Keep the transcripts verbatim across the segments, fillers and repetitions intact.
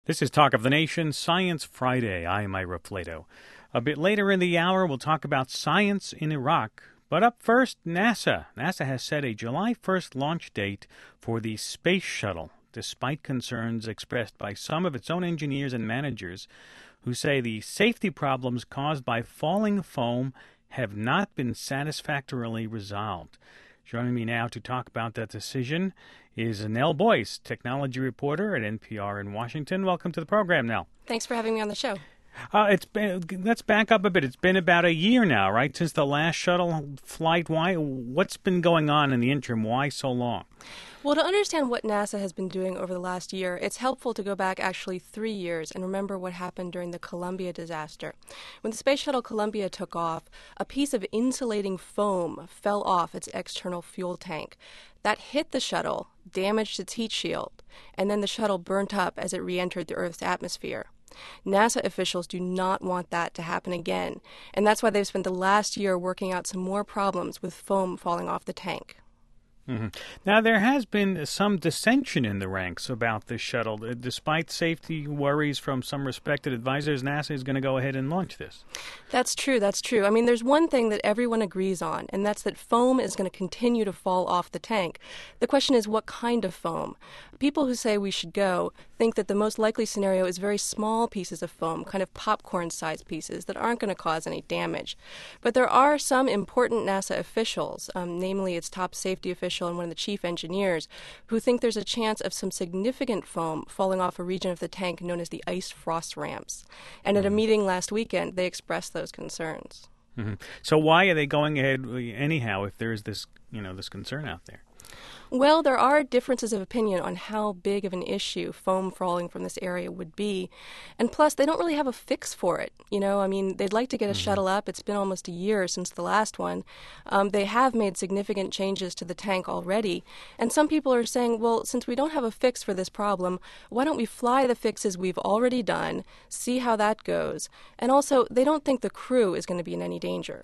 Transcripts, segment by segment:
This is Talk of the Nation, Science Friday. I am Ira Flato. A bit later in the hour, we'll talk about science in Iraq. But up first, NASA. NASA has set a July first launch date for the Space Shuttle, despite concerns expressed by some of its own engineers and managers who say the safety problems caused by falling foam have not been satisfactorily resolved. Joining me now to talk about that decision is Nell Boyce, technology reporter at N P R in Washington. Welcome to the program, Nell. Thanks for having me on the show. Uh, it's been, let's back up a bit. It's been about a year now, right, since the last shuttle flight. Why? What's been going on in the interim? Why so long? Well, to understand what NASA has been doing over the last year, it's helpful to go back actually three years and remember what happened during the Columbia disaster. When the Space Shuttle Columbia took off, a piece of insulating foam fell off its external fuel tank. That hit the shuttle, damaged its heat shield, and then the shuttle burnt up as it re-entered the Earth's atmosphere. NASA officials do not want that to happen again, and that's why they've spent the last year working out some more problems with foam falling off the tank. Mm-hmm. Now, there has been some dissension in the ranks about this shuttle. Despite safety worries from some respected advisors, NASA is going to go ahead and launch this. That's true, that's true. I mean, there's one thing that everyone agrees on, and that's that foam is going to continue to fall off the tank. The question is, what kind of foam? People who say we should go think that the most likely scenario is very small pieces of foam, kind of popcorn-sized pieces that aren't going to cause any damage. But there are some important NASA officials, um, namely its top safety official and one of the chief engineers, who think there's a chance of some significant foam falling off a region of the tank known as the ice frost ramps. And at a meeting last weekend, they expressed those concerns. Mm-hmm. So why are they going ahead anyhow if there's this, you know, this concern out there? Well, there are differences of opinion on how big of an issue foam falling from this area would be. And plus, they don't really have a fix for it. You know, I mean, they'd like to get a mm-hmm. shuttle up. It's been almost a year since the last one. Um, they have made significant changes to the tank already. And some people are saying, well, since we don't have a fix for this problem, why don't we fly the fixes we've already done, see how that goes? And also, they don't think the crew is going to be in any danger.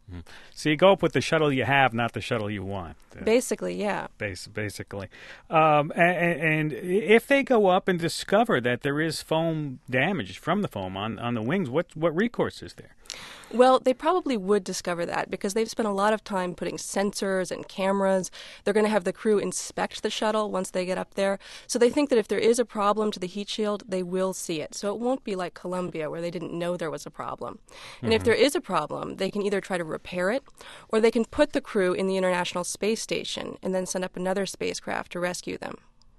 So you go up with the shuttle you have, not the shuttle you want. Basically, yeah. Bas- basically. Um, and, and if they go up and discover that there is foam damage from the foam on, on the wings, what what recourse is there? Well, they probably would discover that because they've spent a lot of time putting sensors and cameras. They're going to have the crew inspect the shuttle once they get up there. So they think that if there is a problem to the heat shield, they will see it. So it won't be like Columbia where they didn't know there was a problem. And mm-hmm. if there is a problem, they can either try to repair it or they can put the crew in the International Space Station and then send up another spacecraft to rescue them.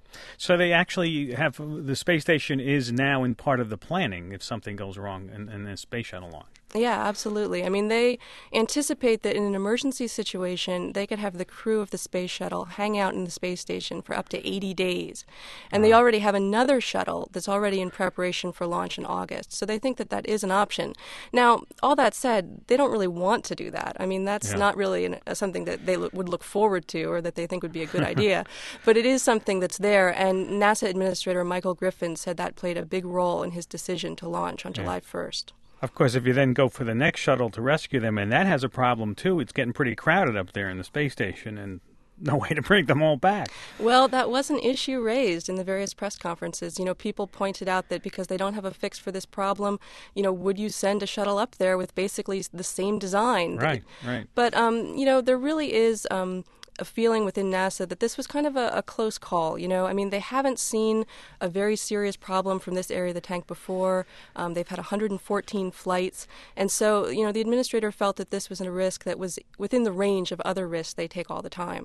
So they actually have, the space station is now in part of the planning if something goes wrong in, in a space shuttle launch. Yeah, absolutely. I mean, they anticipate that in an emergency situation, they could have the crew of the space shuttle hang out in the space station for up to eighty days. And wow. they already have another shuttle that's already in preparation for launch in August. So they think that that is an option. Now, all that said, they don't really want to do that. I mean, that's yeah. not really an, uh, something that they lo- would look forward to or that they think would be a good idea. But it is something that's there. And NASA Administrator Michael Griffin said that played a big role in his decision to launch on yeah. July first. Of course, if you then go for the next shuttle to rescue them, and that has a problem, too, it's getting pretty crowded up there in the space station, and no way to bring them all back. Well, that was an issue raised in the various press conferences. You know, people pointed out that because they don't have a fix for this problem, you know, would you send a shuttle up there with basically the same design? Right, right. But, um, you know, there really is Um, a feeling within NASA that this was kind of a, a close call. You know, I mean, they haven't seen a very serious problem from this area of the tank before. Um, they've had one hundred fourteen flights. And so, you know, the administrator felt that this was a risk that was within the range of other risks they take all the time.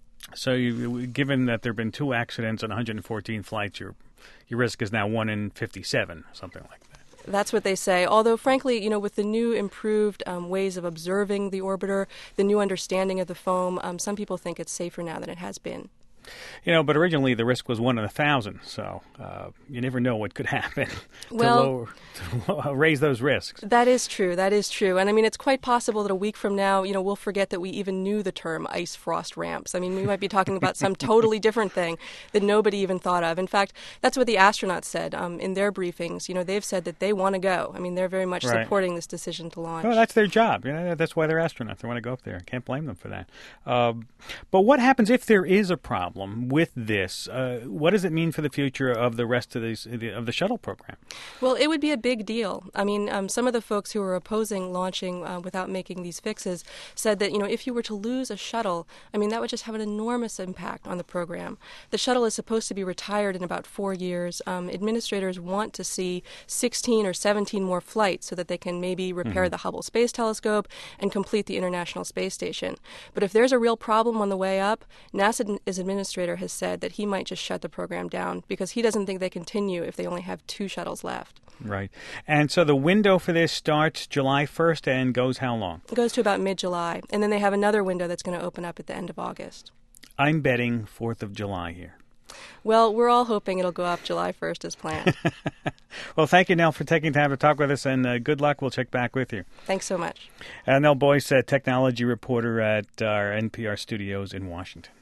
So you, given that there have been two accidents on one hundred fourteen flights, your your risk is now one in fifty-seven, something like that. That's what they say. Although, frankly, you know, with the new improved um, ways of observing the orbiter, the new understanding of the foam, um, some people think it's safer now than it has been. You know, but originally the risk was one in a thousand, so uh, you never know what could happen to, well, lower, to raise those risks. That is true. That is true. And I mean, it's quite possible that a week from now, you know, we'll forget that we even knew the term ice frost ramps. I mean, we might be talking about some totally different thing that nobody even thought of. In fact, that's what the astronauts said um, in their briefings. You know, they've said that they want to go. I mean, they're very much right. supporting this decision to launch. Well, that's their job. You know, that's why they're astronauts. They want to go up there. Can't blame them for that. Uh, but what happens if there is a problem? problem with this, uh, what does it mean for the future of the rest of, these, of the shuttle program? Well, it would be a big deal. I mean, um, some of the folks who were opposing launching uh, without making these fixes said that, you know, if you were to lose a shuttle, I mean, that would just have an enormous impact on the program. The shuttle is supposed to be retired in about four years. Um, administrators want to see sixteen or seventeen more flights so that they can maybe repair mm-hmm. the Hubble Space Telescope and complete the International Space Station. But if there's a real problem on the way up, NASA's administrator has said that he might just shut the program down because he doesn't think they continue if they only have two shuttles left. Right. And so the window for this starts July first and goes how long? It goes to about mid-July. And then they have another window that's going to open up at the end of August. I'm betting fourth of July here. Well, we're all hoping it'll go up July first as planned. Well, thank you, Nell, for taking time to talk with us, and uh, good luck. We'll check back with you. Thanks so much. Uh, Nell Boyce, a technology reporter at our N P R studios in Washington.